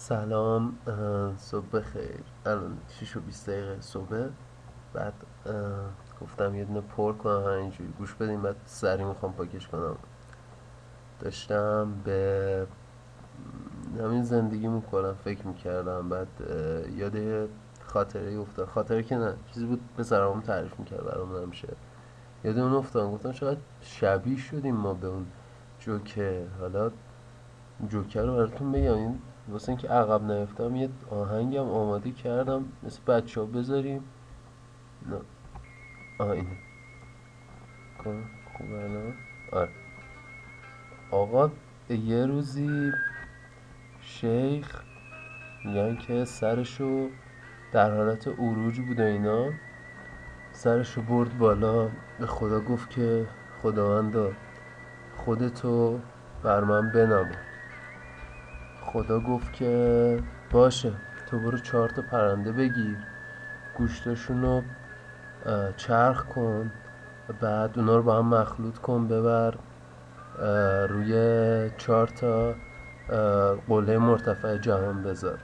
سلام. صبح بخیر. الان 6:20 صبح. بعد گفتم یه دونه پر کنم همینجوری گوش بدیم، بعد سری میخوام پاکش کنم. داشتم به همین زندگی میکنم فکر میکردم، بعد یاد یه خاطره افتاد. خاطره که نه، چیزی بود پسرام تعریف میکرد برام همیشه. یاد اون افتادم، گفتم چقدر شبیه شدیم ما به اون جوکر. حالا جوکر رو براتون بگم، این واسه اینکه عقب نیفتم یه آهنگم آماده کردم مثل بچه ها بذاریم. نه اینه کن خوبه الان. آره. آقا یه روزی شیخ میگن که سرشو در حالت عروج بود و اینا، سرشو برد بالا، به خدا گفت که خداوندا خودتو بر من بنما. خدا گفت که باشه، تو برو 4 تا پرنده بگیر، گوشتاشونو چرخ کن، بعد اونا رو با هم مخلوط کن، ببر روی 4 تا قله مرتفع جهان بذار.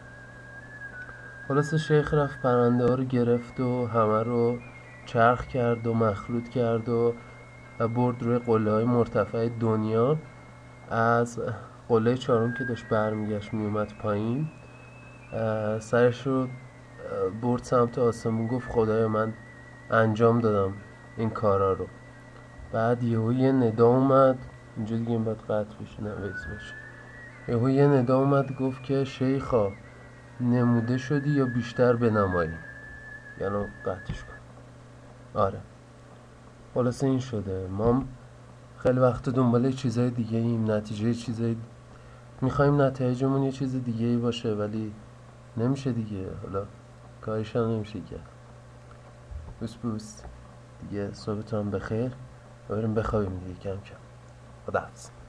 خلاصه شیخ رفت پرنده ها رو گرفت و همه رو چرخ کرد و مخلوط کرد و برد روی قله های مرتفع دنیا. از قله 4م که داشت برمیگشت میومد پایین، سرش رو برد سمت آسمون، گفت خدایا من انجام دادم این کارا رو. بعد یه ندا اومد اینجا دیگه، این باید قطع بشه، نه ویز باشه. یه ندا اومد گفت که شیخا نموده شدی یا بیشتر بنمایی. یعنی قطعش کن. آره. خلاصه این شده، ما خیلی وقت دنبال چیزای دیگه ایم، نتیجه چیزای میخوایم نتایجمون یه چیز دیگه ای باشه، ولی نمیشه دیگه. حالا کارش هم نمیشه کرد. بوس بوس دیگه. صبحتون بخیر. بریم بخوابیم دیگه کم کم. خداحافظ.